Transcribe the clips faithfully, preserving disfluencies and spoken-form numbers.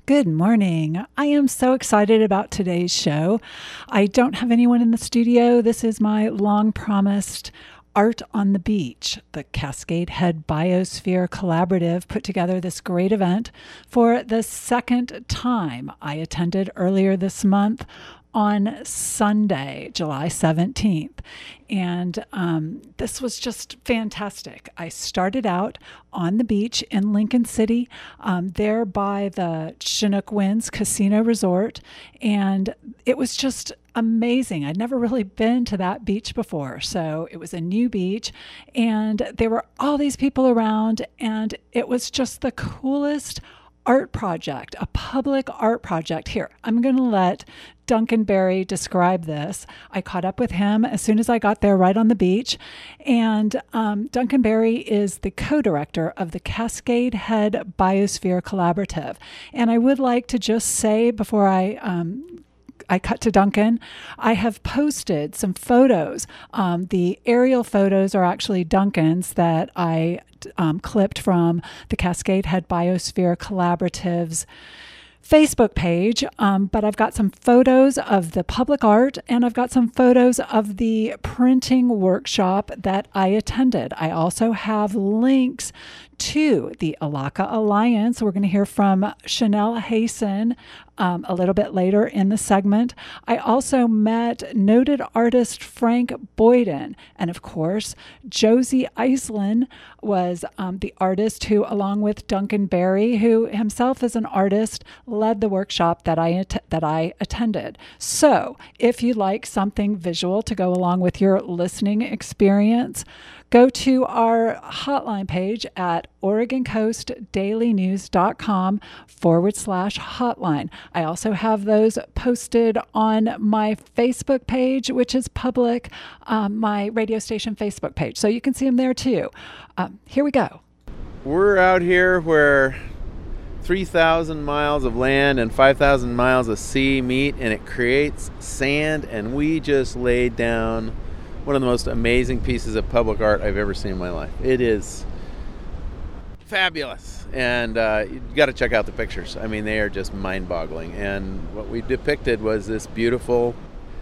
Good morning. I am so excited about today's show. I don't have anyone in the studio. This is my long-promised Art on the Beach. The Cascade Head Biosphere Collaborative put together this great event for the second time. I attended earlier this month on Sunday, July seventeenth. And um, this was just fantastic. I started out on the beach in Lincoln City, um, there by the Chinook Winds Casino Resort. And it was just amazing. I'd never really been to that beach before. So it was a new beach and there were all these people around, and it was just the coolest art project, a public art project. Here, I'm going to let Duncan Berry describe this. I caught up with him as soon as I got there right on the beach. And um, Duncan Berry is the co-director of the Cascade Head Biosphere Collaborative. And I would like to just say before I um, I cut to Duncan, I have posted some photos. Um, the aerial photos are actually Duncan's that I um, clipped from the Cascade Head Biosphere Collaborative's Facebook page, um, but I've got some photos of the public art and I've got some photos of the printing workshop that I attended. I also have links to the Alaka Alliance. We're going to hear from Chanel Hasten um, a little bit later in the segment. I also met noted artist Frank Boyden. And of course, Josie Iceland was um, the artist who, along with Duncan Berry, who himself is an artist, led the workshop that I att- that I attended. So if you like something visual to go along with your listening experience, go to our hotline page at OregonCoastDailyNews.com forward slash hotline. I also have those posted on my Facebook page, which is public, um, my radio station Facebook page. So you can see them there too. Um, here we go. We're out here where three thousand miles of land and five thousand miles of sea meet, and it creates sand, and we just laid down one of the most amazing pieces of public art I've ever seen in my life. It is fabulous, and uh, you got to check out the pictures. I mean, they are just mind-boggling. And what we depicted was this beautiful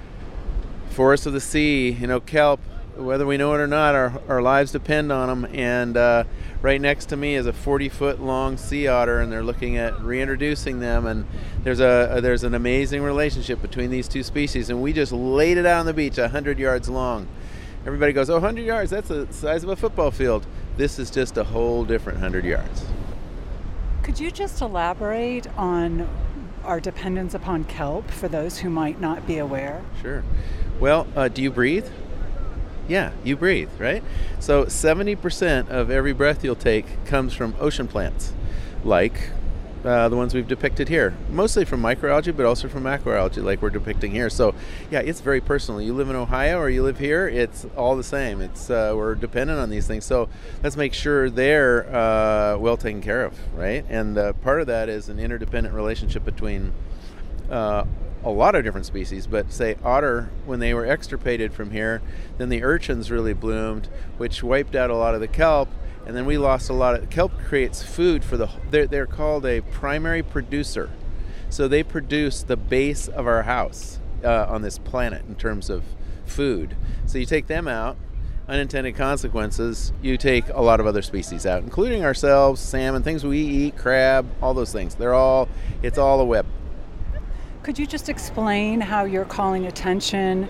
forest of the sea, you know, kelp. Whether we know it or not, our, our lives depend on them. And uh, right next to me is a forty-foot long sea otter, and they're looking at reintroducing them. And there's a, a there's an amazing relationship between these two species. And we just laid it out on the beach, one hundred yards long. Everybody goes, oh, one hundred yards, that's the size of a football field. This is just a whole different one hundred yards. Could you just elaborate on our dependence upon kelp for those who might not be aware? Sure. Well, uh, do you breathe? Yeah, you breathe, right? So seventy percent of every breath you'll take comes from ocean plants, like uh, the ones we've depicted here. Mostly from microalgae, but also from macroalgae, like we're depicting here. So, yeah, it's very personal. You live in Ohio or you live here, it's all the same. It's uh, we're dependent on these things. So let's make sure they're uh, well taken care of, right? And uh, part of that is an interdependent relationship between uh, a lot of different species, but say otter, when they were extirpated from here, then the urchins really bloomed, which wiped out a lot of the kelp, and then we lost a lot of kelp. Creates food for the they're, they're called a primary producer, so they produce the base of our house uh, on this planet in terms of food. So you take them out, unintended consequences, you take a lot of other species out, including ourselves, salmon, things we eat, crab, all those things. They're all it's all a web. Could you just explain how you're calling attention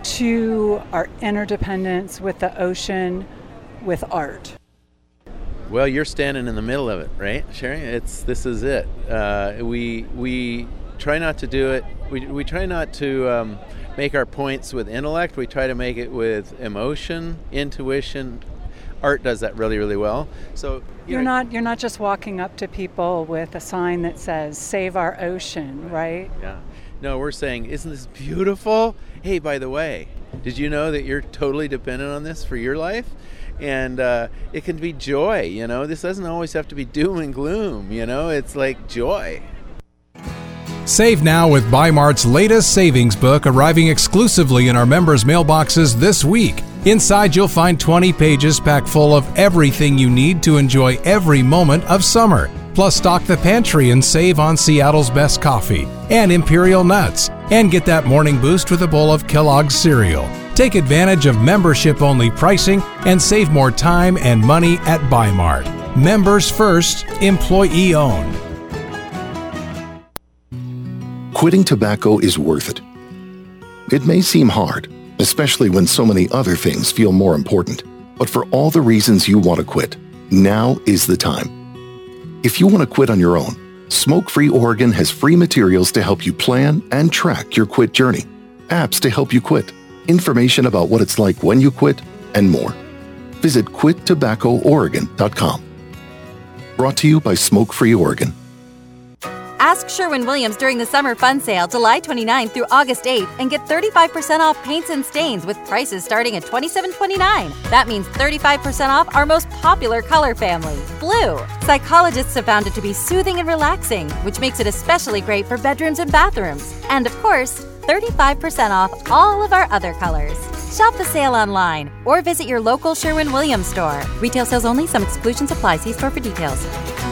to our interdependence with the ocean, with art? Well, you're standing in the middle of it, right, Sherry? It's this is it. Uh, we we try not to do it. We we try not to um, make our points with intellect. We try to make it with emotion, intuition. Art does that really, really well. So you you're know, not you're not just walking up to people with a sign that says "Save our ocean," right? Yeah. No, we're saying, isn't this beautiful? Hey, by the way, did you know that you're totally dependent on this for your life? And uh, it can be joy. You know, this doesn't always have to be doom and gloom. You know, it's like joy. Save now with Bi-Mart's latest savings book, arriving exclusively in our members' mailboxes this week. Inside, you'll find twenty pages packed full of everything you need to enjoy every moment of summer. Plus, stock the pantry and save on Seattle's best coffee and Imperial nuts. And get that morning boost with a bowl of Kellogg's cereal. Take advantage of membership-only pricing and save more time and money at Bi-Mart. Members first, employee-owned. Quitting tobacco is worth it. It may seem hard, especially when so many other things feel more important. But for all the reasons you want to quit, now is the time. If you want to quit on your own, Smoke Free Oregon has free materials to help you plan and track your quit journey, apps to help you quit, information about what it's like when you quit, and more. Visit quit tobacco oregon dot com. Brought to you by Smoke Free Oregon. Ask Sherwin-Williams during the Summer Fun Sale July twenty-ninth through August eighth and get thirty-five percent off paints and stains with prices starting at twenty-seven twenty-nine. That means thirty-five percent off our most popular color family, blue. Psychologists have found it to be soothing and relaxing, which makes it especially great for bedrooms and bathrooms. And of course, thirty-five percent off all of our other colors. Shop the sale online or visit your local Sherwin-Williams store. Retail sales only. Some exclusions apply. See store for details.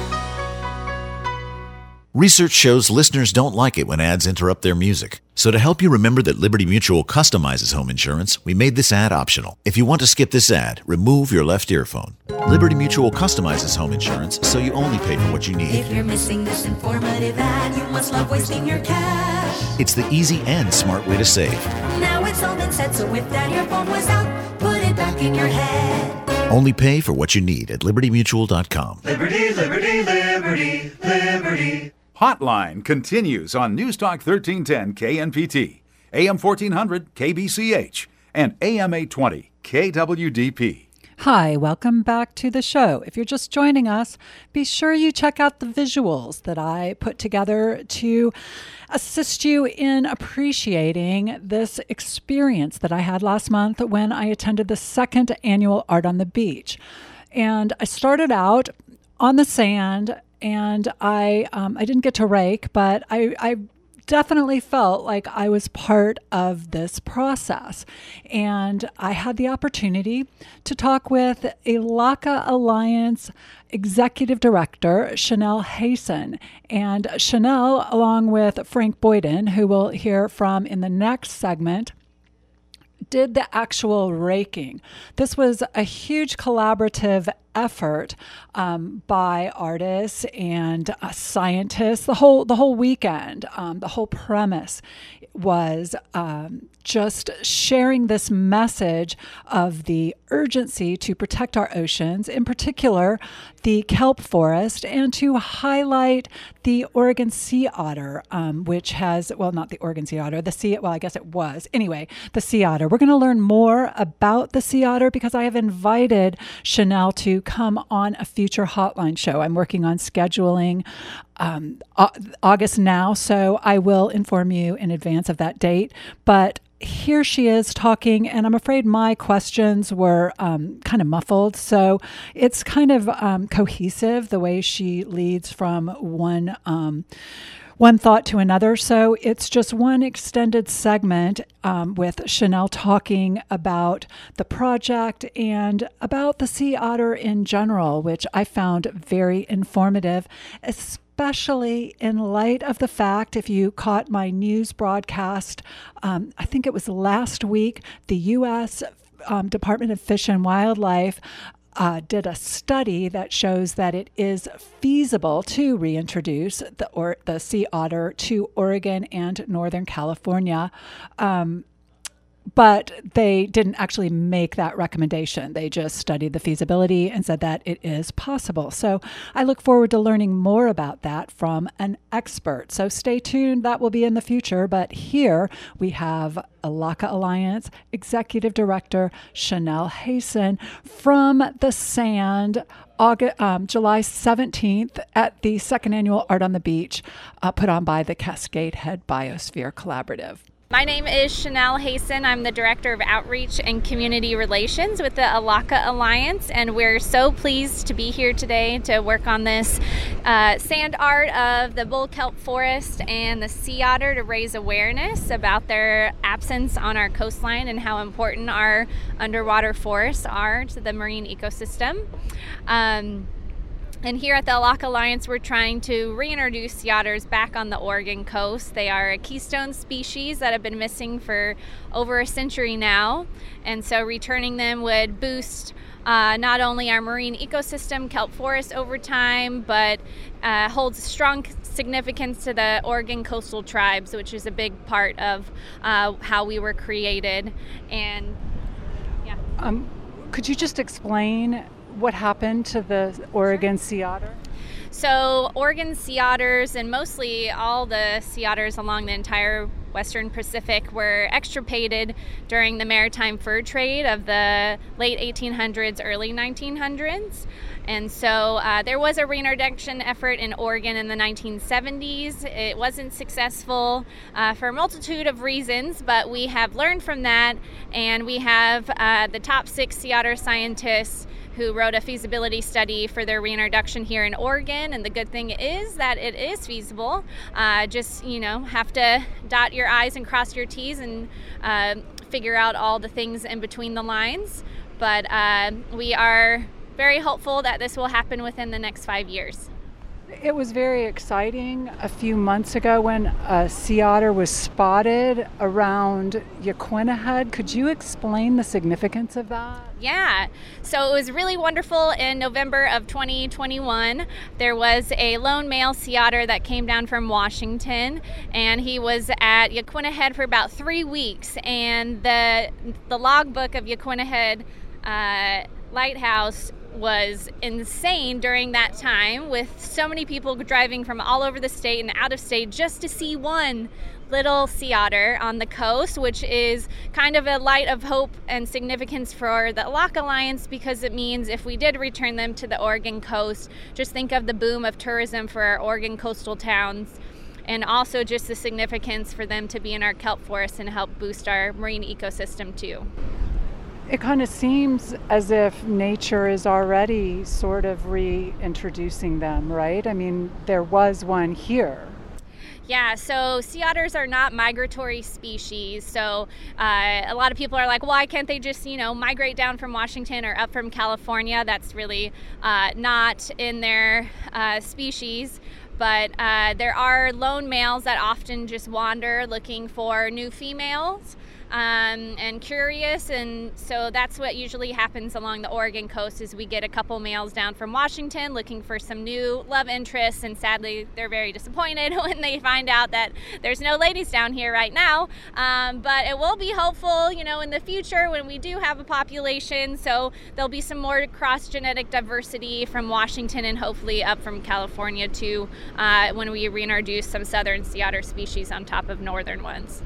Research shows listeners don't like it when ads interrupt their music. So to help you remember that Liberty Mutual customizes home insurance, we made this ad optional. If you want to skip this ad, remove your left earphone. Liberty Mutual customizes home insurance so you only pay for what you need. If you're missing this informative ad, you must love wasting your cash. It's the easy and smart way to save. Now it's all been said, so if that earphone was out, put it back in your head. Only pay for what you need at liberty mutual dot com. Liberty, liberty, liberty, liberty. Hotline continues on Newstalk thirteen ten K N P T, A M fourteen hundred K B C H, and A M eight twenty K W D P. Hi, welcome back to the show. If you're just joining us, be sure you check out the visuals that I put together to assist you in appreciating this experience that I had last month when I attended the second annual Art on the Beach. And I started out on the sand, and I um, I didn't get to rake, but I, I definitely felt like I was part of this process. And I had the opportunity to talk with Elaka Alliance Executive Director Chanel Hayson. And Chanel, along with Frank Boyden, who we'll hear from in the next segment, did the actual raking. This was a huge collaborative effort um, by artists and uh, scientists. The whole the whole weekend, um, the whole premise was um, just sharing this message of the urgency to protect our oceans, in particular the kelp forest, and to highlight the Oregon sea otter, um, which has, well, not the Oregon sea otter, the sea, well, I guess it was. Anyway, the sea otter. We're going to learn more about the sea otter because I have invited Chanel to come on a future hotline show. I'm working on scheduling um, August now, so I will inform you in advance of that date. But here she is talking, and I'm afraid my questions were um, kind of muffled. So it's kind of um, cohesive the way she leads from one um, one thought to another. So it's just one extended segment um, with Chanel talking about the project and about the sea otter in general, which I found very informative, especially especially in light of the fact, if you caught my news broadcast, um, I think it was last week, the U S Um, Department of Fish and Wildlife uh, did a study that shows that it is feasible to reintroduce the, or, the sea otter to Oregon and Northern California. Um, But they didn't actually make that recommendation. They just studied the feasibility and said that it is possible. So I look forward to learning more about that from an expert. So stay tuned. That will be in the future. But here we have Elaka Alliance Executive Director Chanel Hayson from the Sand, August, um, July seventeenth at the second annual Art on the Beach, uh, put on by the Cascade Head Biosphere Collaborative. My name is Chanel Hayson. I'm the Director of Outreach and Community Relations with the Elaka Alliance, and we're so pleased to be here today to work on this uh, sand art of the bull kelp forest and the sea otter to raise awareness about their absence on our coastline and how important our underwater forests are to the marine ecosystem. Um, And here at the Alaka Alliance, we're trying to reintroduce sea otters back on the Oregon coast. They are a keystone species that have been missing for over a century now. And so returning them would boost uh, not only our marine ecosystem, kelp forest over time, but uh, holds strong significance to the Oregon coastal tribes, which is a big part of uh, how we were created. And yeah. Um, could you just explain what happened to the Oregon sea otter? So Oregon sea otters, and mostly all the sea otters along the entire Western Pacific, were extirpated during the maritime fur trade of the late eighteen hundreds, early nineteen hundreds. And so uh, there was a reintroduction effort in Oregon in the nineteen seventies. It wasn't successful uh, for a multitude of reasons, but we have learned from that, and we have uh, the top six sea otter scientists who wrote a feasibility study for their reintroduction here in Oregon. And the good thing is that it is feasible. Uh, just, you know, have to dot your I's and cross your T's and uh, figure out all the things in between the lines. But uh, we are very hopeful that this will happen within the next five years. It was very exciting a few months ago when a sea otter was spotted around Yaquina Head. Could you explain the significance of that? Yeah, so it was really wonderful. In November of twenty twenty-one, there was a lone male sea otter that came down from Washington, and he was at Yaquina Head for about three weeks. And the the logbook of Yaquina Head uh, Lighthouse was insane during that time, with so many people driving from all over the state and out of state just to see one little sea otter on the coast, which is kind of a light of hope and significance for the Alaka Alliance, because it means if we did return them to the Oregon coast, just think of the boom of tourism for our Oregon coastal towns, and also just the significance for them to be in our kelp forests and help boost our marine ecosystem too. It kind of seems as if nature is already sort of reintroducing them, right? I mean, there was one here. Yeah, so sea otters are not migratory species. So uh, a lot of people are like, why can't they just, you know, migrate down from Washington or up from California? That's really uh, not in their uh, species. But uh, there are lone males that often just wander looking for new females. Um, and curious, and so that's what usually happens along the Oregon coast, is we get a couple males down from Washington looking for some new love interests, and sadly they're very disappointed when they find out that there's no ladies down here right now. Um, but it will be hopeful, you know, in the future when we do have a population, so there'll be some more cross-genetic diversity from Washington and hopefully up from California too, uh, when we reintroduce some southern sea otter species on top of northern ones.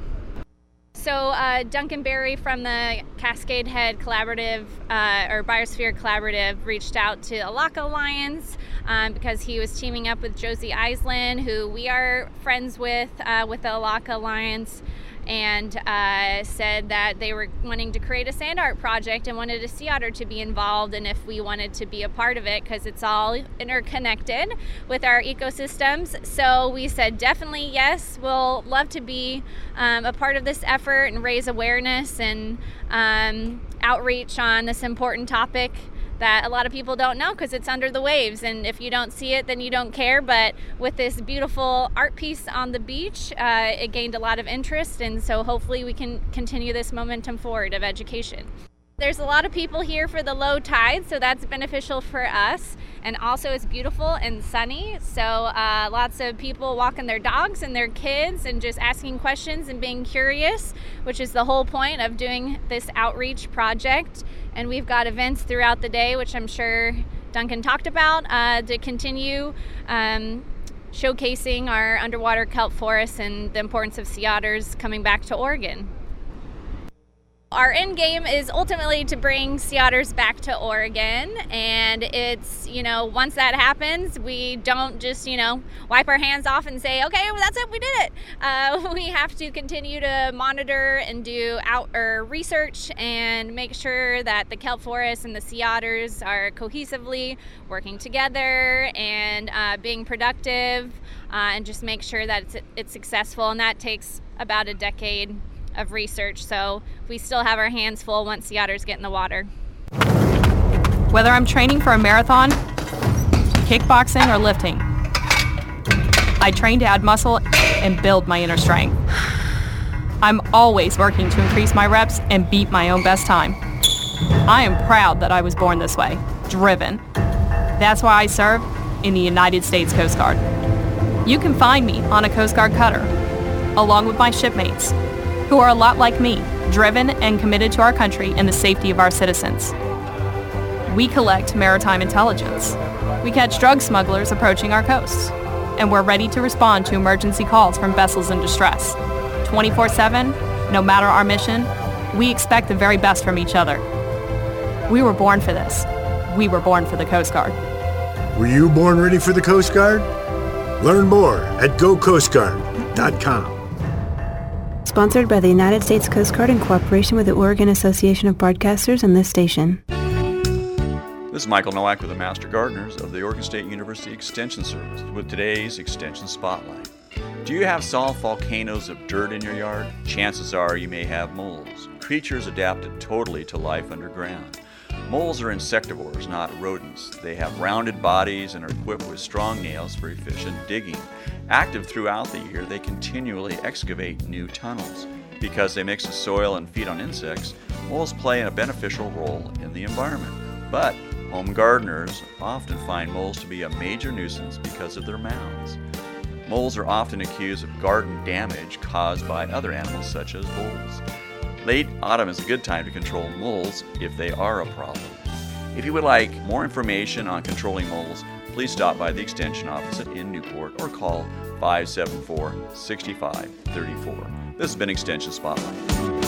So uh, Duncan Berry from the Cascade Head Collaborative, uh, or Biosphere Collaborative, reached out to Alaka Alliance um, because he was teaming up with Josie Eisland, who we are friends with, uh, with the Alaka Alliance, and uh, said that they were wanting to create a sand art project and wanted a sea otter to be involved, and if we wanted to be a part of it, because it's all interconnected with our ecosystems. So we said definitely yes, we'll love to be um, a part of this effort and raise awareness and um, outreach on this important topic that a lot of people don't know because it's under the waves, and if you don't see it then you don't care. But with this beautiful art piece on the beach, uh, it gained a lot of interest, and so hopefully we can continue this momentum forward of education. There's a lot of people here for the low tide, so that's beneficial for us, and also it's beautiful and sunny, so uh, lots of people walking their dogs and their kids and just asking questions and being curious, which is the whole point of doing this outreach project. And we've got events throughout the day, which I'm sure Duncan talked about, uh, to continue um, showcasing our underwater kelp forests and the importance of sea otters coming back to Oregon. Our end game is ultimately to bring sea otters back to Oregon, and it's, you know, once that happens, we don't just, you know, wipe our hands off and say, okay, well, that's it, we did it. Uh, we have to continue to monitor and do out or research and make sure that the kelp forests and the sea otters are cohesively working together and uh, being productive, uh, and just make sure that it's, it's successful, and that takes about a decade of research, so we still have our hands full once the otters get in the water. Whether I'm training for a marathon kickboxing or lifting. I train to add muscle and build my inner strength. I'm always working to increase my reps and beat my own best time. I am proud that I was born this way, driven. That's why I serve in the United States Coast Guard. You can find me on a Coast Guard cutter, along with my shipmates, who are a lot like me, driven and committed to our country and the safety of our citizens. We collect maritime intelligence. We catch drug smugglers approaching our coasts, and we're ready to respond to emergency calls from vessels in distress. twenty-four seven, no matter our mission, we expect the very best from each other. We were born for this. We were born for the Coast Guard. Were you born ready for the Coast Guard? Learn more at go coast guard dot com. Sponsored by the United States Coast Guard in cooperation with the Oregon Association of Broadcasters and this station. This is Michael Nowak with the Master Gardeners of the Oregon State University Extension Service with today's Extension Spotlight. Do you have soft volcanoes of dirt in your yard? Chances are you may have moles, creatures adapted totally to life underground. Moles are insectivores, not rodents. They have rounded bodies and are equipped with strong nails for efficient digging. Active throughout the year, they continually excavate new tunnels. Because they mix the soil and feed on insects, moles play a beneficial role in the environment. But home gardeners often find moles to be a major nuisance because of their mounds. Moles are often accused of garden damage caused by other animals such as voles. Late autumn is a good time to control moles if they are a problem. If you would like more information on controlling moles, please stop by the Extension office in Newport or call five seven four, six five three four. This has been Extension Spotlight.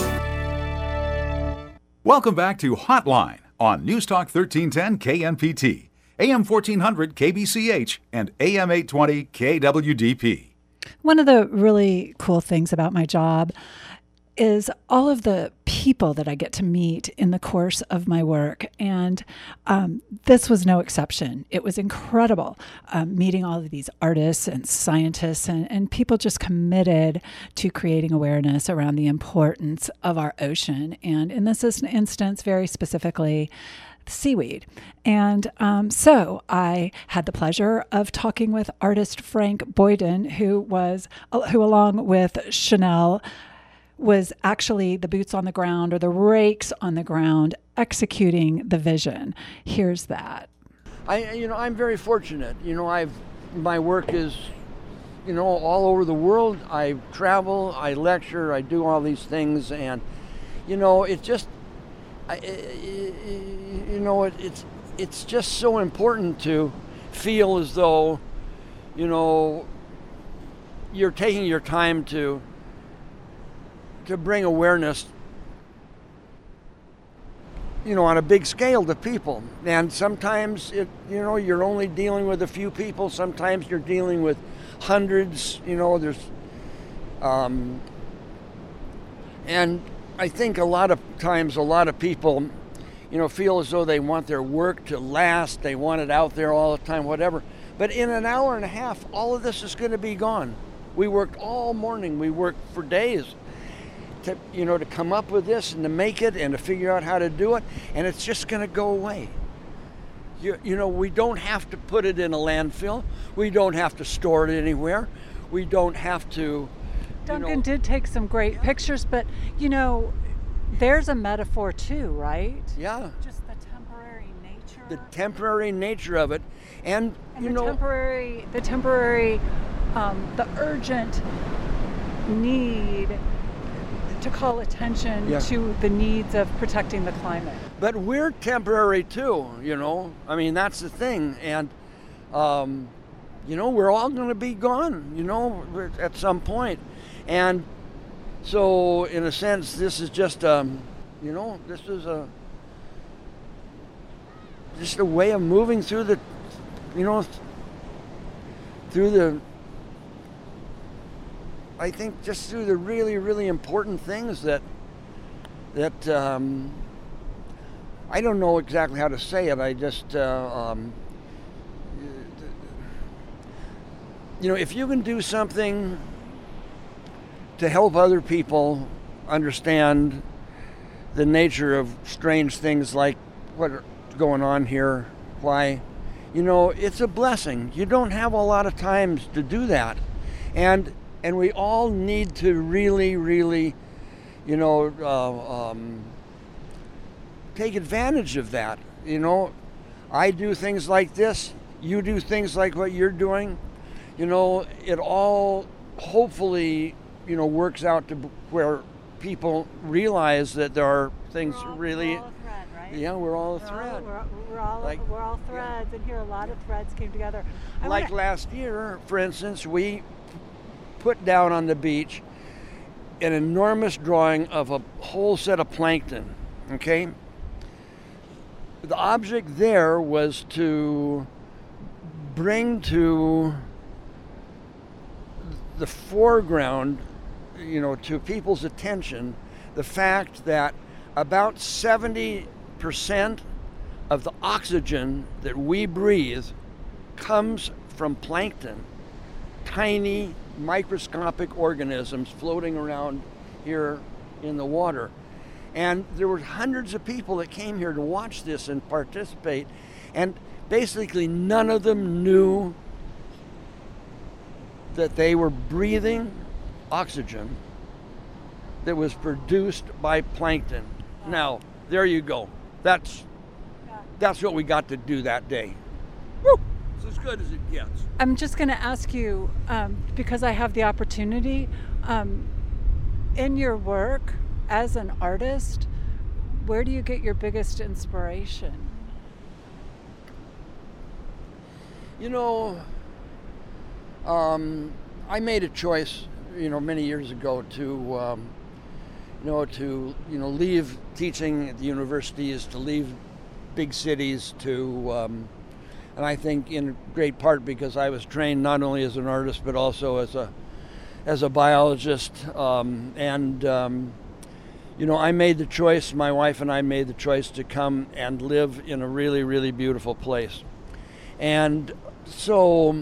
Welcome back to Hotline on News Talk thirteen ten K N P T, A M fourteen hundred K B C H, and A M eight twenty K W D P. One of the really cool things about my job is all of the people that I get to meet in the course of my work. And um, this was no exception. It was incredible um, meeting all of these artists and scientists and, and people just committed to creating awareness around the importance of our ocean. And in this instance, very specifically, seaweed. And um, so I had the pleasure of talking with artist Frank Boyden, who was, who along with Chanel, was actually the boots on the ground or the rakes on the ground executing the vision. Here's that. I, you know, I'm very fortunate. You know, I've, my work is, you know, all over the world. I travel, I lecture, I do all these things, and, you know, it just, I, you know, it, it's, it's just so important to feel as though, you know, you're taking your time to to bring awareness, you know, on a big scale to people. And sometimes, it, you know, you're only dealing with a few people. Sometimes you're dealing with hundreds, you know, there's, um, and I think a lot of times a lot of people, you know, feel as though they want their work to last, they want it out there all the time, whatever. But in an hour and a half, all of this is going to be gone. We worked all morning, we worked for days. To, you know, to come up with this and to make it and to figure out how to do it, and it's just going to go away. You, you know, we don't have to put it in a landfill. We don't have to store it anywhere. We don't have to. Duncan you know, did take some great yeah. pictures, but, you know, there's a metaphor too, right? Yeah. Just the temporary nature. The temporary nature of it, and, and you the know, temporary, the temporary, um, the urgent need to call attention yeah. to the needs of protecting the climate. But we're temporary too, you know. I mean, that's the thing. And, um, you know, we're all going to be gone, you know, at some point. And so, in a sense, this is just, um, you know, this is a, just a way of moving through the, you know, through the, I think just through the really, really important things that, that um, I don't know exactly how to say it. I just, uh, um, you know, if you can do something to help other people understand the nature of strange things like what's going on here, why, you know, it's a blessing. You don't have a lot of times to do that. And and we all need to really, really, you know, uh, um, take advantage of that. You know, I do things like this. You do things like what you're doing. You know, it all hopefully, you know, works out to where people realize that there are things we're all, really. We're all a thread, right? Yeah, we're all a we're thread. All, we're, we're all like, we're all threads, yeah. And here a lot of threads came together. I like wanna... last year, for instance, we put down on the beach an enormous drawing of a whole set of plankton. Okay. The object there was to bring to the foreground, you know, to people's attention, the fact that about seventy percent of the oxygen that we breathe comes from plankton, tiny microscopic organisms floating around here in the water. And there were hundreds of people that came here to watch this and participate, and basically none of them knew that they were breathing oxygen that was produced by plankton. Now, there you go. That's that's what we got to do that day. Woo! It's as good as it gets. I'm just going to ask you, um, because I have the opportunity, um, in your work as an artist, where do you get your biggest inspiration? You know, um, I made a choice, you know, many years ago to, um, you know, to, you know, leave teaching at the universities, to leave big cities, to, um, and I think in great part because I was trained not only as an artist but also as a, as a biologist, um, and. Um, You know, I made the choice, my wife and I made the choice to come and live in a really, really beautiful place. And so,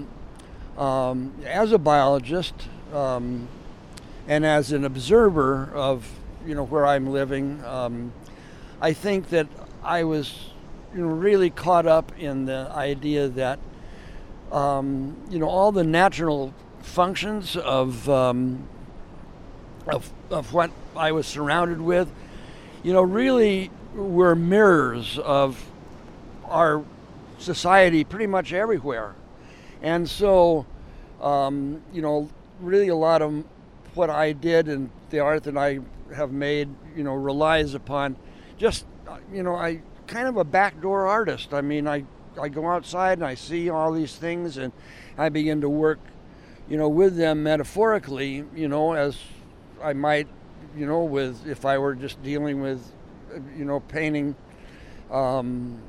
um, as a biologist um, and as an observer of, you know, where I'm living, um, I think that I was, you know, really caught up in the idea that, um, you know, all the natural functions of, um, of, of what I was surrounded with, you know, really were mirrors of our society pretty much everywhere. And so, um, you know, really a lot of what I did and the art that I have made, you know, relies upon just, you know, I kind of a backdoor artist. I mean, I, I go outside and I see all these things and I begin to work, you know, with them metaphorically, you know, as I might, you know, with if I were just dealing with, you know, painting, um,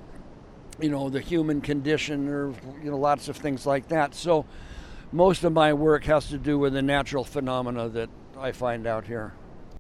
you know, the human condition or, you know, lots of things like that. So most of my work has to do with the natural phenomena that I find out here.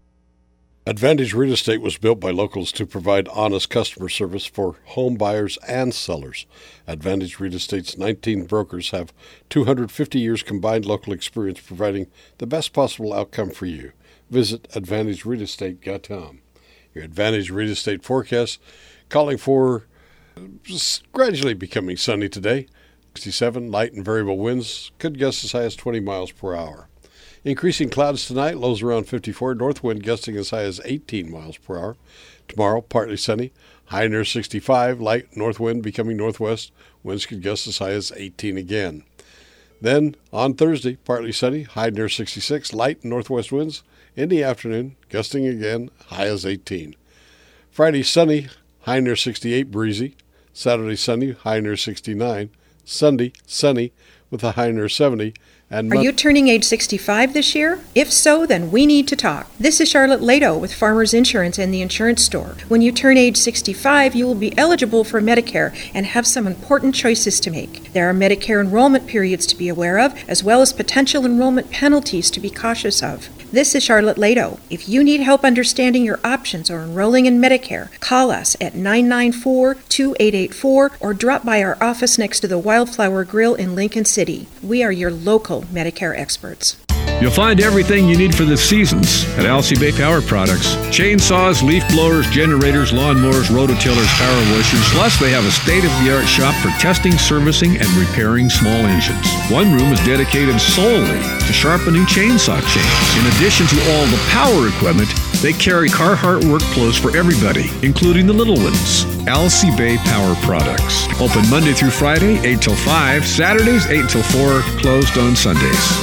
Advantage Real Estate was built by locals to provide honest customer service for home buyers and sellers. Advantage Real Estate's nineteen brokers have two hundred fifty years combined local experience providing the best possible outcome for you. Visit advantage real estate dot com. Your Advantage Real Estate forecast calling for gradually becoming sunny today. sixty-seven, light and variable winds, could gust as high as twenty miles per hour. Increasing clouds tonight, lows around fifty-four, north wind gusting as high as eighteen miles per hour. Tomorrow, partly sunny, high near sixty-five, light north wind becoming northwest, winds could gust as high as eighteen again. Then, on Thursday, partly sunny, high near sixty-six, light northwest winds. In the afternoon, gusting again, high as eighteen. Friday, sunny, high near sixty-eight, breezy. Saturday, sunny, high near sixty-nine. Sunday, sunny, with a high near seventy. And Are you turning age sixty-five this year? If so, then we need to talk. This is Charlotte Lado with Farmers Insurance and the Insurance Store. When you turn age sixty-five, you will be eligible for Medicare and have some important choices to make. There are Medicare enrollment periods to be aware of, as well as potential enrollment penalties to be cautious of. This is Charlotte Lado. If you need help understanding your options or enrolling in Medicare, call us at nine nine four, two eight eight four or drop by our office next to the Wildflower Grill in Lincoln City. We are your local Medicare experts. You'll find everything you need for the seasons at Alcy Bay Power Products. Chainsaws, leaf blowers, generators, lawnmowers, rototillers, power washers. Plus, they have a state-of-the-art shop for testing, servicing, and repairing small engines. One room is dedicated solely to sharpening chainsaw chains. In addition to all the power equipment, they carry Carhartt work clothes for everybody, including the little ones. Alcy Bay Power Products. Open Monday through Friday, eight till five. Saturdays, eight till four. Closed on Sundays.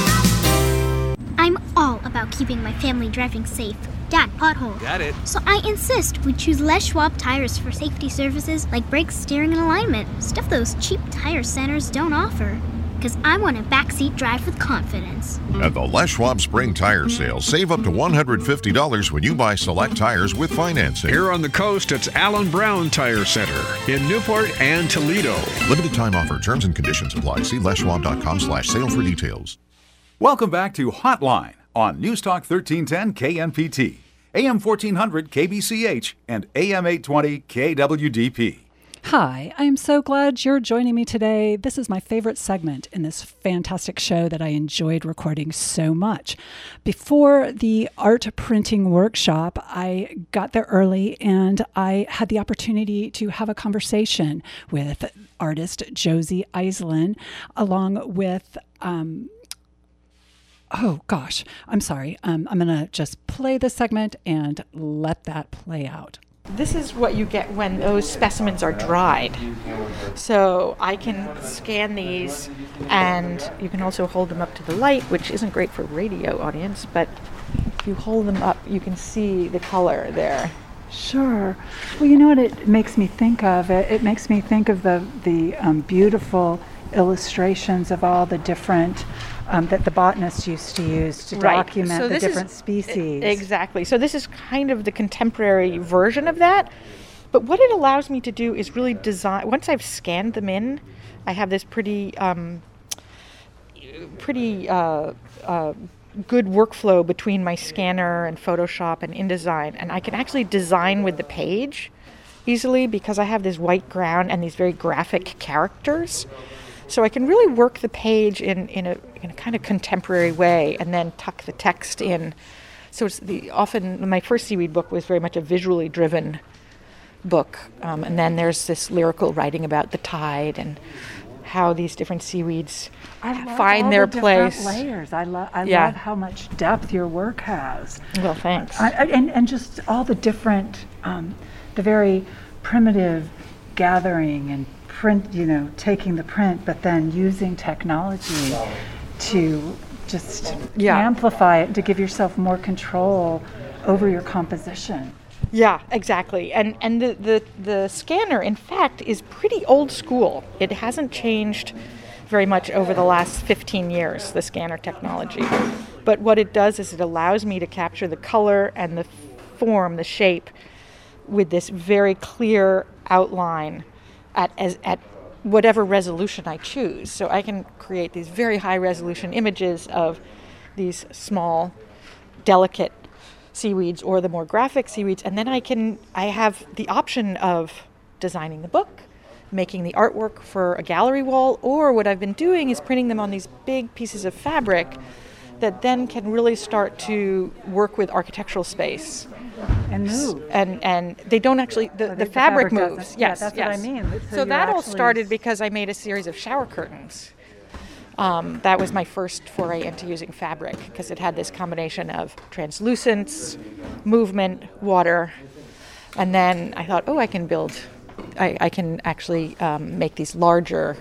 I'm all about keeping my family driving safe. Dad, pothole. Got it. So I insist we choose Les Schwab tires for safety services like brakes, steering, and alignment. Stuff those cheap tire centers don't offer. Because I want a backseat drive with confidence. At the Les Schwab Spring Tire Sale, save up to one hundred fifty dollars when you buy select tires with financing. Here on the coast, it's Allen Brown Tire Center in Newport and Toledo. Limited time offer. Terms and conditions apply. See les schwab dot com slash sale for details. Welcome back to Hotline on News Talk thirteen ten K N P T, A M fourteen hundred K B C H, and A M eight twenty K W D P. Hi, I'm so glad you're joining me today. This is my favorite segment in this fantastic show that I enjoyed recording so much. Before the art printing workshop, I got there early and I had the opportunity to have a conversation with artist Josie Iselin, along with um, Oh, gosh, I'm sorry. Um, I'm going to just play this segment and let that play out. This is what you get when those specimens are dried. So I can scan these, and you can also hold them up to the light, which isn't great for radio audience, but if you hold them up, you can see the color there. Sure. Well, you know what it makes me think of? It, it makes me think of the, the um, beautiful illustrations of all the different Um, that the botanists used to use to Right. document So the this different is- species. Exactly. So this is kind of the contemporary version of that. But what it allows me to do is really design. Once I've scanned them in, I have this pretty, um, pretty uh, uh, good workflow between my scanner and Photoshop and InDesign, and I can actually design with the page easily because I have this white ground and these very graphic characters. So I can really work the page in, in, a, in a kind of contemporary way and then tuck the text in. So it's the often, my first seaweed book was very much a visually driven book. Um, and then there's this lyrical writing about the tide and how these different seaweeds I love find all their the different place. layers. I, lo- I Yeah. love how much depth your work has. Well, thanks. I, I, and, and just all the different, um, the very primitive gathering and print, you know, taking the print, but then using technology to just Yeah. amplify it, to give yourself more control over your composition. Yeah, exactly. And and the, the, the scanner, in fact, is pretty old school. It hasn't changed very much over the last fifteen years, the scanner technology. But what it does is it allows me to capture the color and the form, the shape, with this very clear outline at as at whatever resolution I choose. So I can create these very high resolution images of these small, delicate seaweeds or the more graphic seaweeds, and then I can I have the option of designing the book, making the artwork for a gallery wall, or what I've been doing is printing them on these big pieces of fabric that then can really start to work with architectural space. And move. And and they don't actually, the, I the think fabric, doesn't- moves. yeah, Yes, that's yes. what I mean. So So, you're that all actually- started because I made a series of shower curtains. Um, that was my first foray into using fabric because it had this combination of translucence, movement, water, and then I thought, oh, I can build, I, I can actually um, make these larger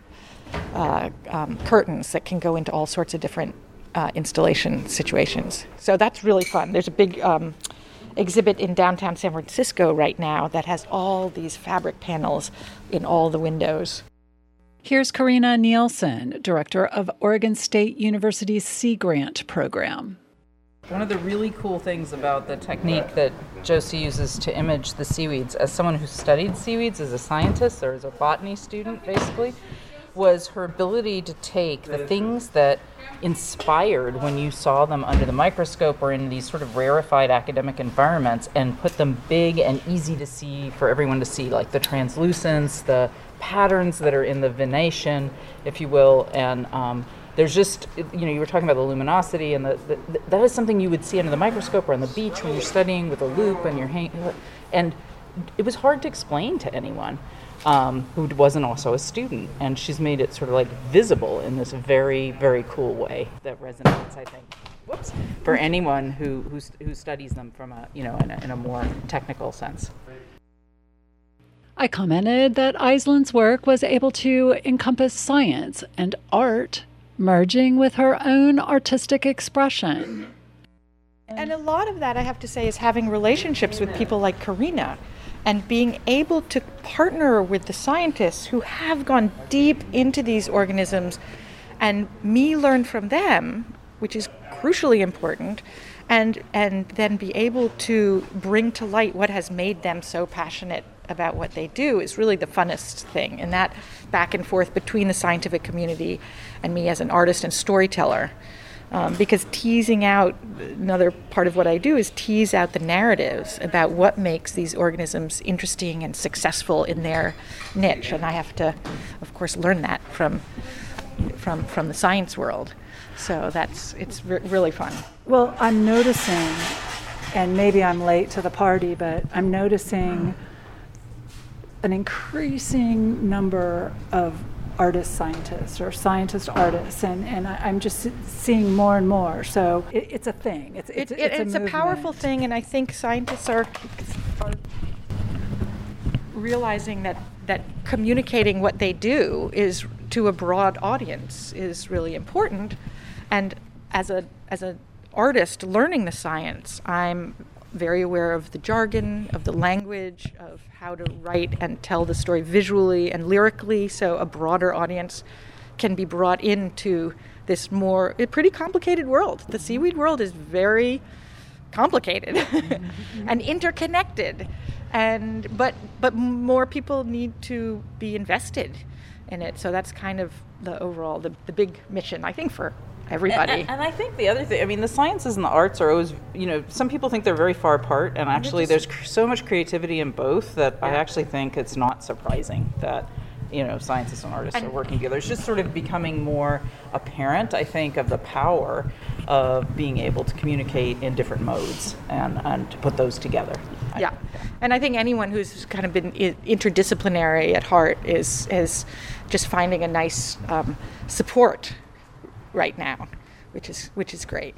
uh, um, curtains that can go into all sorts of different uh, installation situations. So that's really fun. There's a big um, exhibit in downtown San Francisco right now that has all these fabric panels in all the windows. Here's Karina Nielsen, director of Oregon State University's Sea Grant program. One of the really cool things about the technique that Josie uses to image the seaweeds, as someone who studied seaweeds as a scientist or as a botany student basically, was her ability to take the things that inspired when you saw them under the microscope or in these sort of rarefied academic environments and put them big and easy to see for everyone to see, like the translucence, the patterns that are in the venation, if you will, and um, there's just, you know, you were talking about the luminosity, and the, the, the that is something you would see under the microscope or on the beach when you're studying with a loupe and you're hanging, and it was hard to explain to anyone um, who wasn't also a student. And she's made it sort of like visible in this very, very cool way that resonates, I think, whoops, for anyone who who, who studies them from a, you know, in a, in a more technical sense. I commented that Aislin's work was able to encompass science and art, merging with her own artistic expression. And a lot of that, I have to say, is having relationships with people like Karina and being able to partner with the scientists who have gone deep into these organisms, and me learn from them, which is crucially important, and and then be able to bring to light what has made them so passionate about what they do is really the funnest thing. And that back and forth between the scientific community and me as an artist and storyteller. Um, because teasing out, another part of what I do is tease out the narratives about what makes these organisms interesting and successful in their niche. And I have to, of course, learn that from from from the science world. So that's, it's re- really fun. Well, I'm noticing, and maybe I'm late to the party, but I'm noticing an increasing number of artist scientists or scientist artists, and, and I, I'm just seeing more and more. So it, it's a thing. It's it's, it, it's, it's a, a powerful thing, and I think scientists are, are realizing that that communicating what they do is to a broad audience is really important. And as a as an artist learning the science, I'm very aware of the jargon, of the language, of how to write and tell the story visually and lyrically, so a broader audience can be brought into this more, a pretty complicated world. The seaweed world is very complicated mm-hmm. and interconnected, and but but more people need to be invested in it. So that's kind of the overall, the, the big mission, I think, for everybody. And, and I think the other thing, I mean, the sciences and the arts are always, you know, some people think they're very far apart, and actually there's cr- so much creativity in both that yeah. I actually think it's not surprising that, you know, scientists and artists and, are working together. It's just sort of becoming more apparent, I think, of the power of being able to communicate in different modes and, and to put those together. Yeah, and I think anyone who's kind of been interdisciplinary at heart is is just finding a nice um, support right now, which is which is great.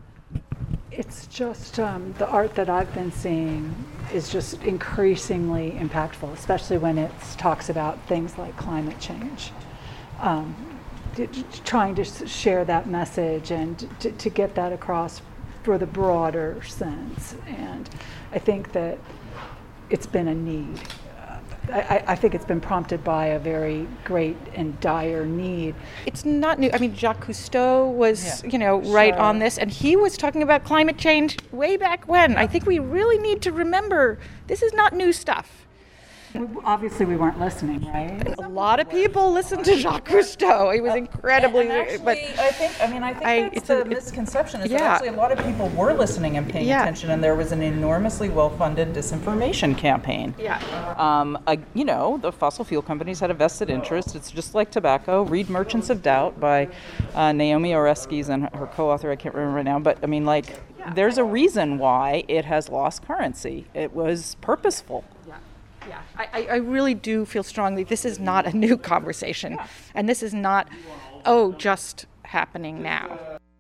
It's just um, the art that I've been seeing is just increasingly impactful, especially when it talks about things like climate change. Um, t- t- trying to share that message and t- to get that across for the broader sense. And I think that it's been a need. I, I think it's been prompted by a very great and dire need. It's not new. I mean, Jacques Cousteau was, yeah. you know, right sure. on this, and he was talking about climate change way back when. I think we really need to remember this is not new stuff. Obviously, we weren't listening, right? A lot of people listened to Jacques Cousteau. He was incredibly. And actually, but I think. I mean, I think I, that's it's the a, misconception. Is yeah. that actually a lot of people were listening and paying yeah. attention, and there was an enormously well-funded disinformation campaign. Yeah. Um, I, you know, the fossil fuel companies had a vested interest. It's just like tobacco. Read *Merchants of Doubt* by uh, Naomi Oreskes and her co-author. I can't remember right now, but I mean, like, yeah. there's a reason why it has lost currency. It was purposeful. Yeah, I, I really do feel strongly this is not a new conversation, yeah. and this is not, oh, just happening now.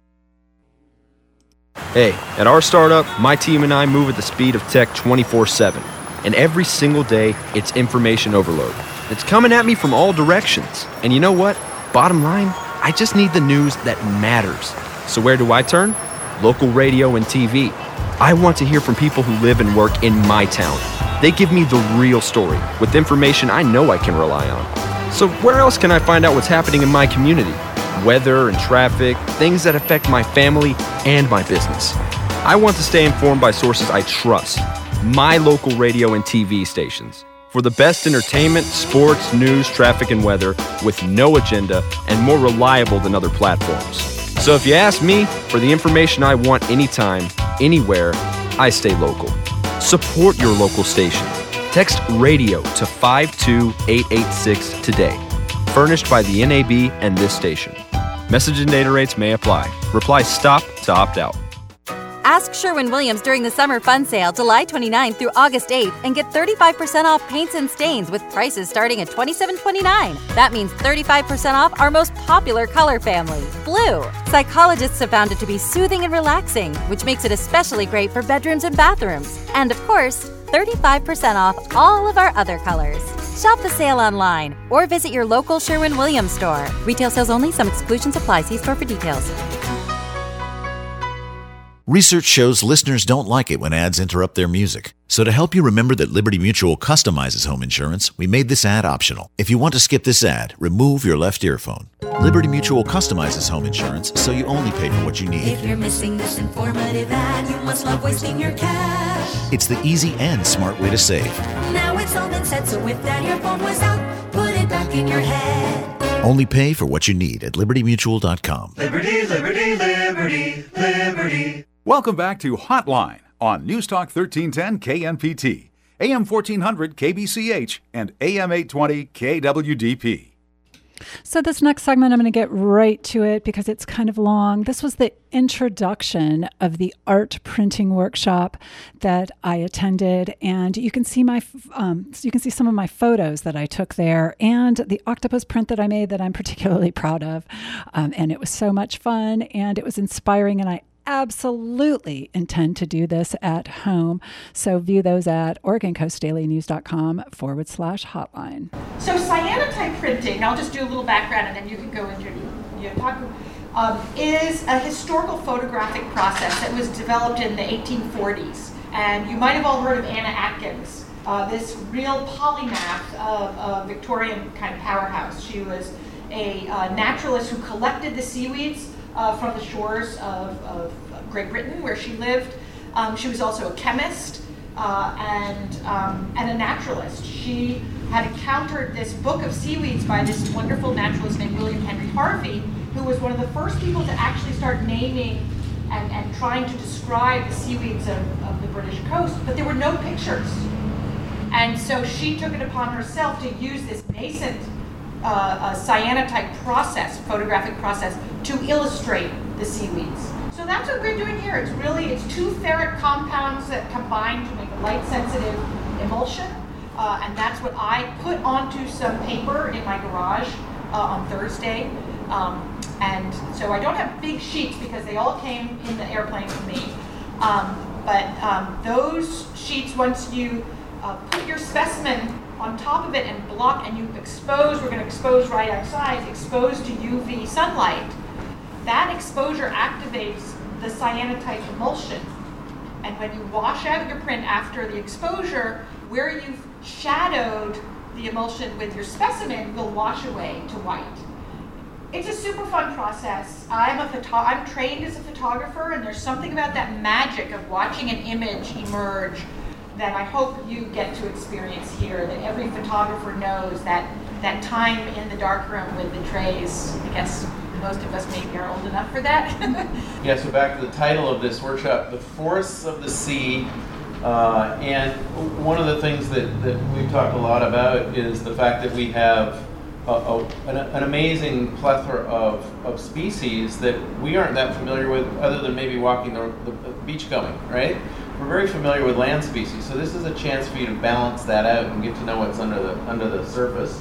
Hey, at our startup, my team and I move at the speed of tech twenty-four seven, and every single day, it's information overload. It's coming at me from all directions, and you know what? Bottom line, I just need the news that matters. So where do I turn? Local radio and T V. I want to hear from people who live and work in my town. They give me the real story with information I know I can rely on. So where else can I find out what's happening in my community? Weather and traffic, things that affect my family and my business. I want to stay informed by sources I trust. My local radio and T V stations. For the best entertainment, sports, news, traffic, and weather with no agenda and more reliable than other platforms. So if you ask me for the information I want anytime, anywhere, I stay local. Support your local station. Text RADIO to five two eight eight six today. Furnished by the N A B and this station. Message and data rates may apply. Reply STOP to opt out. Ask Sherwin-Williams during the summer fun sale July twenty-ninth through August eighth and get thirty-five percent off paints and stains with prices starting at twenty-seven twenty-nine. That means thirty-five percent off our most popular color family, blue. Psychologists have found it to be soothing and relaxing, which makes it especially great for bedrooms and bathrooms. And of course, thirty-five percent off all of our other colors. Shop the sale online or visit your local Sherwin-Williams store. Retail sales only. Some exclusions apply. See store for details. Research shows listeners don't like it when ads interrupt their music. So to help you remember that Liberty Mutual customizes home insurance, we made this ad optional. If you want to skip this ad, remove your left earphone. Liberty Mutual customizes home insurance so you only pay for what you need. If you're missing this informative ad, you must love wasting your cash. It's the easy and smart way to save. Now it's all been said, so if that earphone was out, put it back in your head. Only pay for what you need at liberty mutual dot com. Liberty, liberty, liberty, liberty. Welcome back to Hotline on Newstalk thirteen ten K N P T, A M fourteen hundred K B C H, and A M eight twenty K W D P. So this next segment, I'm going to get right to it because it's kind of long. This was the introduction of the art printing workshop that I attended, and you can see my um, you can see some of my photos that I took there, and the octopus print that I made that I'm particularly proud of. Um, and it was so much fun, and it was inspiring, and I absolutely intend to do this at home. So view those at OregonCoastDailyNews.com forward slash hotline. So cyanotype printing, I'll just do a little background and then you can go into your talk, um, is a historical photographic process that was developed in the eighteen forties. And you might have all heard of Anna Atkins, uh, this real polymath of a Victorian kind of powerhouse. She was a uh, naturalist who collected the seaweeds Uh, from the shores of, of Great Britain, where she lived. Um, she was also a chemist uh, and um, and a naturalist. She had encountered this book of seaweeds by this wonderful naturalist named William Henry Harvey, who was one of the first people to actually start naming and, and trying to describe the seaweeds of, of the British coast, but there were no pictures. And so she took it upon herself to use this nascent Uh, a cyanotype process, photographic process, to illustrate the seaweeds. So that's what we're doing here. It's really, it's two ferric compounds that combine to make a light-sensitive emulsion, uh, and that's what I put onto some paper in my garage uh, on Thursday. Um, and so I don't have big sheets because they all came in the airplane with me. Um, but um, those sheets, once you uh, put your specimen on top of it and block, and you expose, we're going to expose right outside, expose to U V sunlight, that exposure activates the cyanotype emulsion. And when you wash out your print after the exposure, where you've shadowed the emulsion with your specimen will wash away to white. It's a super fun process. I'm a photo- I'm trained as a photographer, and there's something about that magic of watching an image emerge that I hope you get to experience here, that every photographer knows that that time in the darkroom with the trays. I guess most of us maybe are old enough for that. Yeah, so back to the title of this workshop, The Forests of the Sea. Uh, and one of the things that, that we've talked a lot about is the fact that we have a, a, an, an amazing plethora of, of species that we aren't that familiar with other than maybe walking the, the, the beachcombing, right? We're very familiar with land species, so this is a chance for you to balance that out and get to know what's under the under the surface.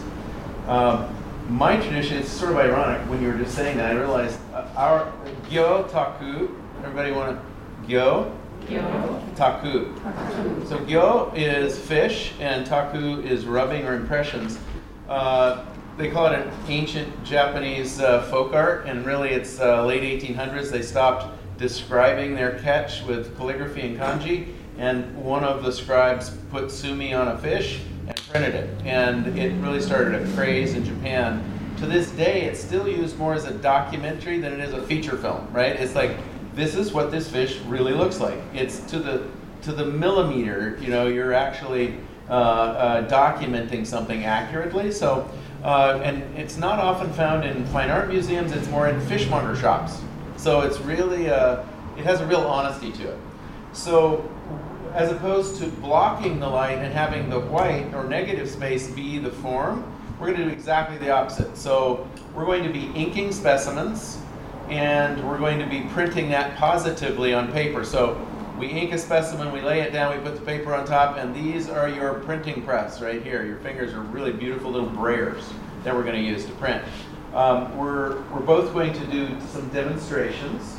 Um, my tradition, it's sort of ironic when you were just saying that, I realized uh, our gyo taku, everybody want to gyo? Gyo. Taku. Taku. So gyo is fish and taku is rubbing or impressions. Uh, they call it an ancient Japanese uh, folk art, and really it's uh, late eighteen hundreds. They stopped describing their catch with calligraphy and kanji, and one of the scribes put sumi on a fish and printed it, and it really started a craze in Japan. To this day, it's still used more as a documentary than it is a feature film, right? It's like, this is what this fish really looks like. It's to the to the millimeter, you know, you're actually uh, uh, documenting something accurately. So, uh, and it's not often found in fine art museums, it's more in fishmonger shops. So it's really, uh, it has a real honesty to it. So as opposed to blocking the light and having the white or negative space be the form, we're going to do exactly the opposite. So we're going to be inking specimens, and we're going to be printing that positively on paper. So we ink a specimen, we lay it down, we put the paper on top, and these are your printing press right here. Your fingers are really beautiful little brayers that we're going to use to print. Um, we're, we're both going to do some demonstrations.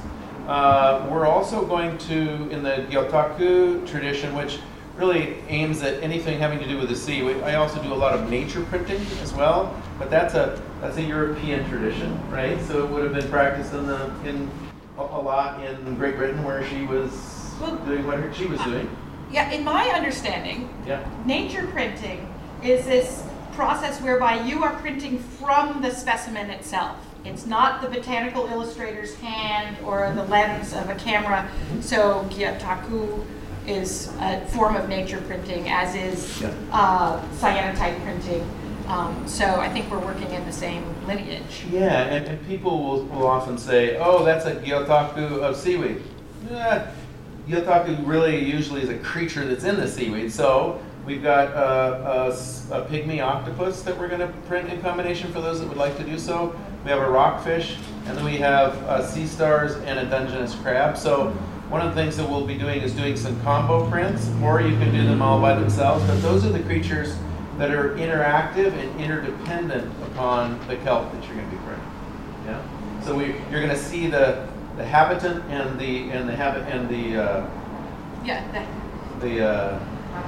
Uh, we're also going to, in the Gyotaku tradition, which really aims at anything having to do with the sea. We, I also do a lot of nature printing as well, but that's a that's a European tradition, right? So it would have been practiced in the in a, a lot in Great Britain, where she was well, doing what she was doing. Yeah, in my understanding, yeah. nature printing is this process whereby you are printing from the specimen itself. It's not the botanical illustrator's hand or the lens of a camera. So Gyotaku is a form of nature printing, as is yeah. uh, cyanotype printing. Um, so I think we're working in the same lineage. Yeah, and, and people will, will often say, oh, that's a Gyotaku of seaweed. Yeah, Gyotaku really usually is a creature that's in the seaweed. So we've got a, a, a pygmy octopus that we're going to print in combination for those that would like to do so. We have a rockfish, and then we have uh, sea stars and a Dungeness crab. So one of the things that we'll be doing is doing some combo prints, or you can do them all by themselves. But those are the creatures that are interactive and interdependent upon the kelp that you're going to be printing. Yeah. So we, you're going to see the the habitant and the and the habit and the uh, yeah the, the uh,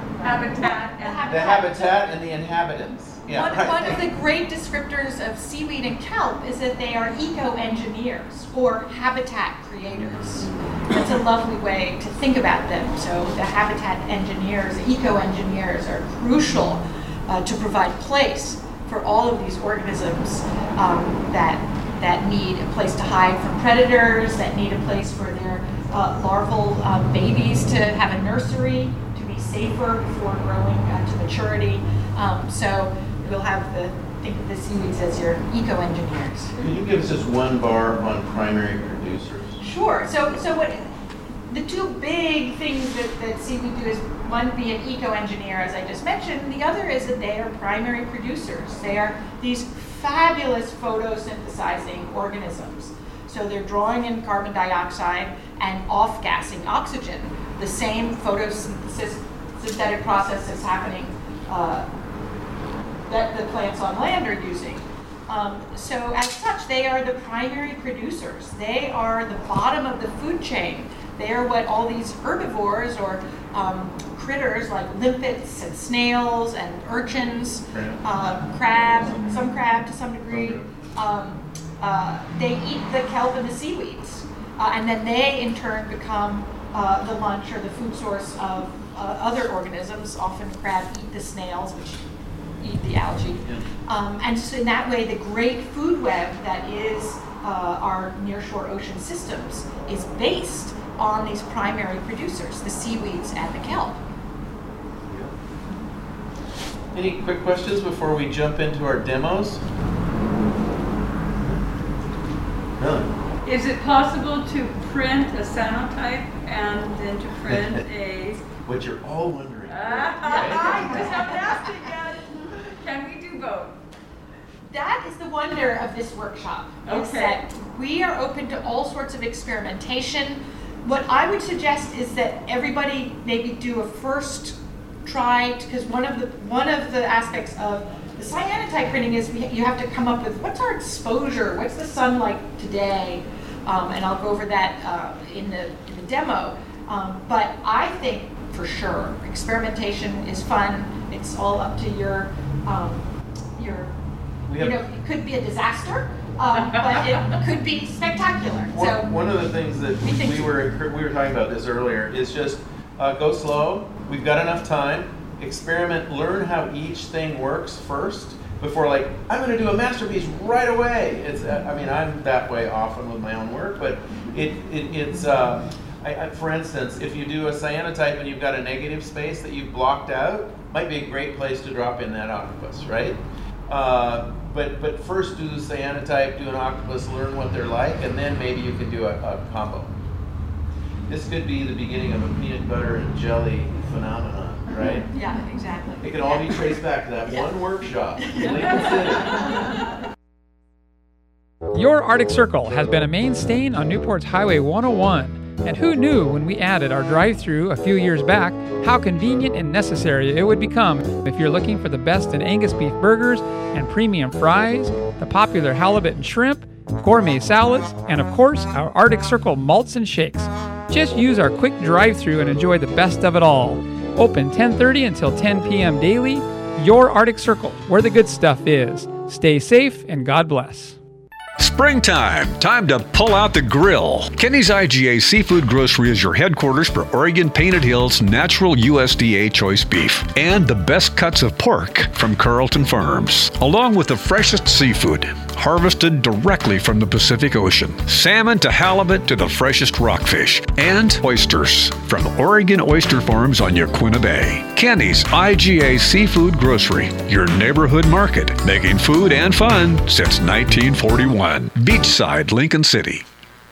habitat and the habitat and the inhabitants. Yeah, one, right. one of the great descriptors of seaweed and kelp is that they are eco-engineers or habitat creators. That's a lovely way to think about them. So the habitat engineers, the eco-engineers are crucial uh, to provide place for all of these organisms um, that that need a place to hide from predators, that need a place for their uh, larval uh, babies to have a nursery, to be safer before growing uh, to maturity. Um, so we'll have the, think of the seaweeds as your eco-engineers. Can you give us just one bar on primary producers? Sure. So, so what the two big things that, that seaweed do is one be an eco-engineer, as I just mentioned, and the other is that they are primary producers. They are these fabulous photosynthesizing organisms. So they're drawing in carbon dioxide and off-gassing oxygen, the same photosynthesis synthetic process that's happening uh, that the plants on land are using. Um, so as such, they are the primary producers. They are the bottom of the food chain. They are what all these herbivores or um, critters like limpets and snails and urchins, uh, crab, some crab to some degree, um, uh, they eat the kelp and the seaweeds. Uh, and then they in turn become uh, the lunch or the food source of uh, other organisms. Often crab eat the snails, which eat the algae. Yeah. Um, and so in that way, the great food web that is uh, our nearshore ocean systems is based on these primary producers, the seaweeds and the kelp. Any quick questions before we jump into our demos? Really? Is it possible to print a cyanotype and then to print a... What you're all wondering. Uh, I just haven't asked it yet. Can we do both? That is the wonder of this workshop. Okay. Is that we are open to all sorts of experimentation. What I would suggest is that everybody maybe do a first try, because one of the one of the aspects of the cyanotype printing is we, you have to come up with what's our exposure, what's the sun like today, um, and I'll go over that uh, in the in the demo. Um, but I think for sure experimentation is fun. It's all up to your um, your you know it could be a disaster. Um, but it could be spectacular. One, so one of the things that we, we were we were talking about this earlier is just uh, go slow. We've got enough time. Experiment. Learn how each thing works first before like I'm going to do a masterpiece right away. It's I mean I'm that way often with my own work, but it, it it's uh, I, I, for instance, if you do a cyanotype and you've got a negative space that you've blocked out, might be a great place to drop in that octopus, right? Uh, but but first do the cyanotype, do an octopus, learn what they're like, and then maybe you can do a, a combo. this could be the beginning of a peanut butter and jelly phenomenon, right? Yeah, exactly. It can all be traced back to that yeah. one workshop in Lincoln City. Your Arctic Circle has been a mainstay on Newport's Highway one oh one. And who knew when we added our drive-thru a few years back how convenient and necessary it would become if you're looking for the best in Angus beef burgers and premium fries, the popular halibut and shrimp, gourmet salads, and of course our Arctic Circle malts and shakes. Just use our quick drive-thru and enjoy the best of it all. Open ten thirty until ten p.m. daily. Your Arctic Circle, where the good stuff is. Stay safe and God bless. Springtime, time to pull out the grill. Kenny's I G A Seafood Grocery is your headquarters for Oregon Painted Hills natural U S D A choice beef and the best cuts of pork from Carlton Farms, along with the freshest seafood harvested directly from the Pacific Ocean. Salmon to halibut to the freshest rockfish and oysters from Oregon Oyster Farms on Yaquina Bay. Kenny's I G A Seafood Grocery, your neighborhood market, making food and fun since nineteen forty-one. Beachside, Lincoln City.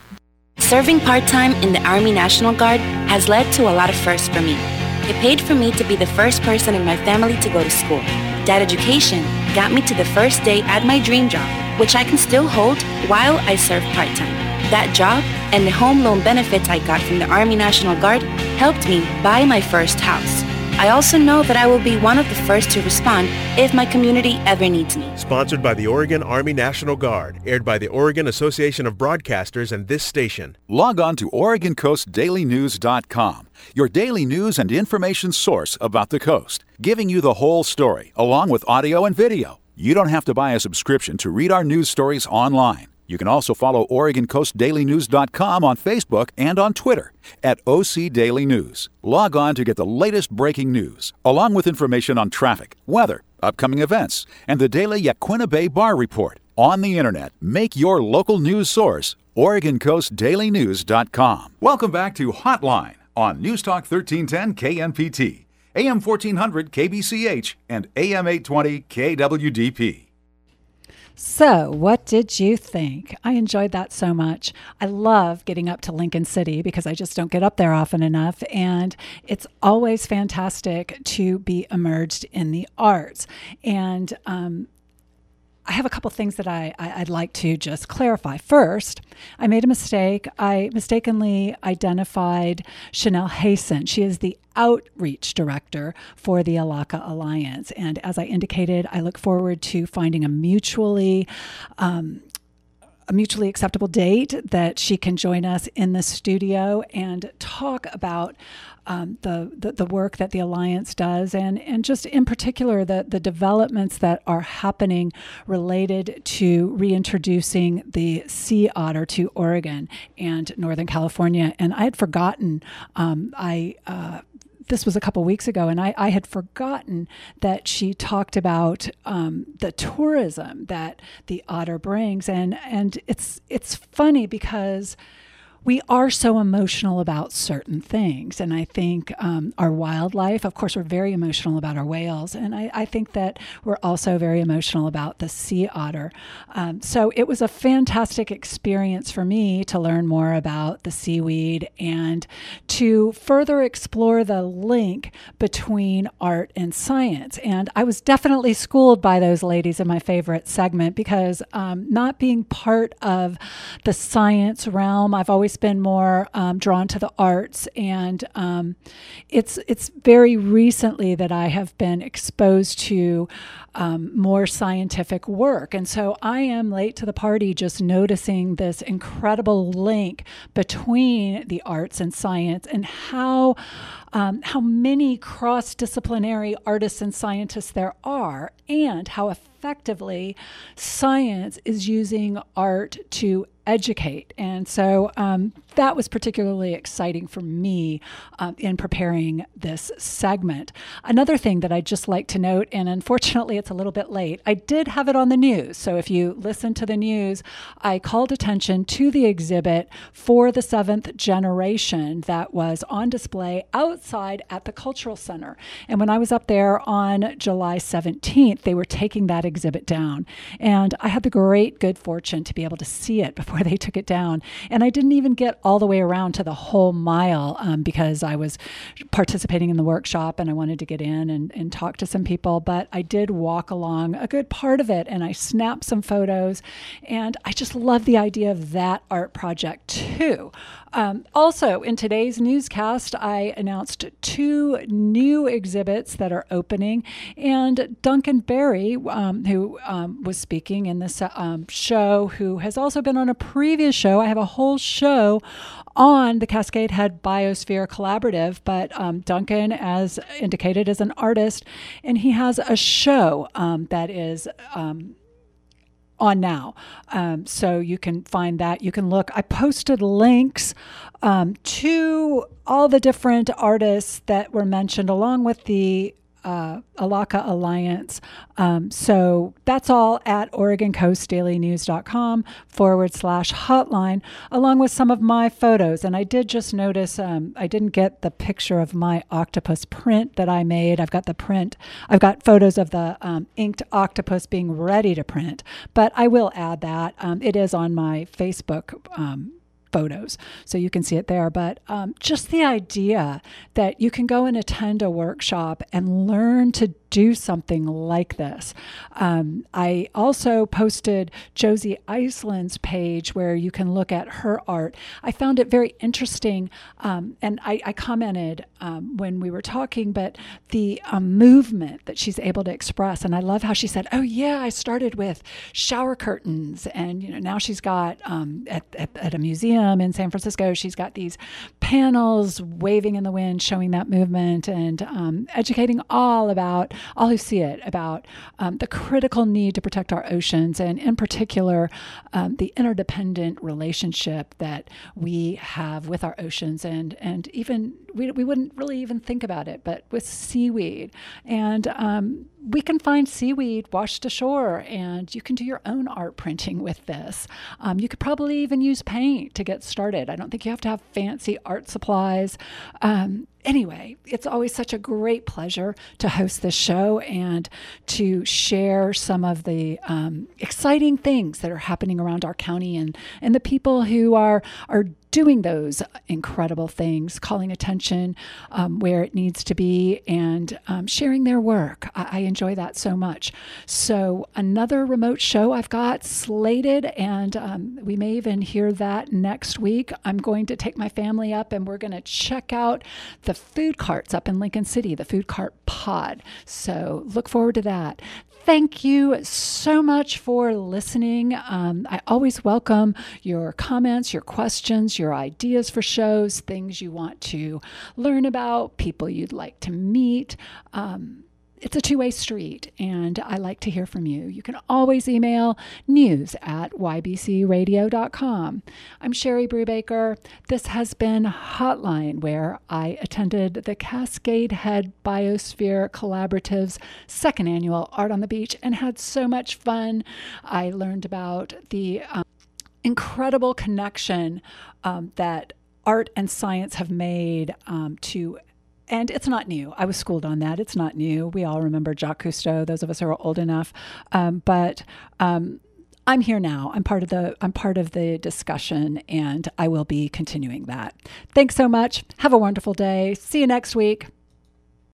Serving part-time in the Army National Guard has led to a lot of firsts for me. It paid for me to be the first person in my family to go to school. That education got me to the first day at my dream job, which I can still hold while I serve part-time. That job and the home loan benefits I got from the Army National Guard helped me buy my first house. I also know that I will be one of the first to respond if my community ever needs me. Sponsored by the Oregon Army National Guard, aired by the Oregon Association of Broadcasters and this station. Log on to Oregon Coast Daily News dot com, your daily news and information source about the coast, giving you the whole story, along with audio and video. You don't have to buy a subscription to read our news stories online. You can also follow Oregon Coast Daily News dot com on Facebook and on Twitter at O C Daily News. Log on to get the latest breaking news, along with information on traffic, weather, upcoming events, and the daily Yaquina Bay Bar Report. On the internet, make your local news source Oregon Coast Daily News dot com. Welcome back to Hotline on News Talk thirteen ten K N P T, A M fourteen hundred K B C H, and A M eight twenty K W D P. So, what did you think? I enjoyed that so much. I love getting up to Lincoln City because I just don't get up there often enough. And it's always fantastic to be immersed in the arts. And um, I have a couple things that I, I, I'd like to just clarify. First, I made a mistake. I mistakenly identified Chanel Hayson. She is the outreach director for the Alaka Alliance. And as I indicated, I look forward to finding a mutually um, a mutually acceptable date that she can join us in the studio and talk about um, the, the the work that the Alliance does, and and just in particular the the developments that are happening related to reintroducing the sea otter to Oregon and Northern California. And I had forgotten um, I. Uh, This was a couple weeks ago, and I, I had forgotten that she talked about um, the tourism that the otter brings, and and it's it's funny because we are so emotional about certain things, and I think um, our wildlife, of course, we're very emotional about our whales, and I, I think that we're also very emotional about the sea otter. Um, so it was a fantastic experience for me to learn more about the seaweed and to further explore the link between art and science. And I was definitely schooled by those ladies in my favorite segment because um, not being part of the science realm, I've always been more um, drawn to the arts, and um, it's it's very recently that I have been exposed to um, more scientific work, and so I am late to the party just noticing this incredible link between the arts and science, and how um, how many cross-disciplinary artists and scientists there are, and how effectively science is using art to educate. And so um, that was particularly exciting for me um, in preparing this segment. Another thing that I'd just like to note, and unfortunately it's a little bit late, I did have it on the news. So if you listen to the news, I called attention to the exhibit for the seventh generation that was on display outside at the Cultural Center. And when I was up there on July seventeenth, they were taking that exhibit down. And I had the great good fortune to be able to see it before they took it down. And I didn't even get all the way around to the whole mile um, because I was participating in the workshop and I wanted to get in and, and talk to some people. But I did walk along a good part of it and I snapped some photos. And I just love the idea of that art project too. Um, also, in today's newscast, I announced two new exhibits that are opening. And Duncan Berry, um, who um, was speaking in this um, show, who has also been on a previous show. I have a whole show on the Cascade Head Biosphere Collaborative, but um, Duncan, as indicated, is an artist, and he has a show um, that is um, on now. Um, so you can find that. You can look. I posted links um, to all the different artists that were mentioned along with the uh, Alaka Alliance. Um, so that's all at Oregon Coast Daily News dot com forward slash hotline, along with some of my photos. And I did just notice um, I didn't get the picture of my octopus print that I made. I've got the print. I've got photos of the um, inked octopus being ready to print, but I will add that. Um, it is on my Facebook um photos, so you can see it there. But um, just the idea that you can go and attend a workshop and learn to do something like this. Um, I also posted Josie Iceland's page where you can look at her art. I found it very interesting, um, and I, I commented um, when we were talking, but the um, movement that she's able to express. And I love how she said, oh yeah, I started with shower curtains, and you know now she's got um, at, at, at a museum in San Francisco, she's got these panels waving in the wind showing that movement, and um, educating all about all who see it about um, the critical need to protect our oceans, and in particular, um, the interdependent relationship that we have with our oceans, and and even we we wouldn't really even think about it, but with seaweed, and um, we can find seaweed washed ashore, and you can do your own art printing with this. Um, you could probably even use paint to get started. I don't think you have to have fancy art supplies. Um, Anyway, it's always such a great pleasure to host this show and to share some of the um, exciting things that are happening around our county, and, and the people who are are doing those incredible things, calling attention um, where it needs to be, and um, sharing their work. I, I enjoy that so much. So another remote show I've got slated, and um, we may even hear that next week. I'm going to take my family up, and we're going to check out the food carts up in Lincoln City, the food cart pod. So look forward to that. Thank you so much for listening. Um, I always welcome your comments, your questions, your ideas for shows, things you want to learn about, people you'd like to meet. Um, It's a two-way street, and I like to hear from you. You can always email news at y b c radio dot com. I'm Sherry Brubaker. This has been Hotline, where I attended the Cascade Head Biosphere Collaborative's second annual Art on the Beach and had so much fun. I learned about the um, incredible connection um, that art and science have made um, to And it's not new. I was schooled on that. It's not new. We all remember Jacques Cousteau, those of us who are old enough. Um, but um, I'm here now. I'm part of the I'm part of the discussion, and I will be continuing that. Thanks so much. Have a wonderful day. See you next week.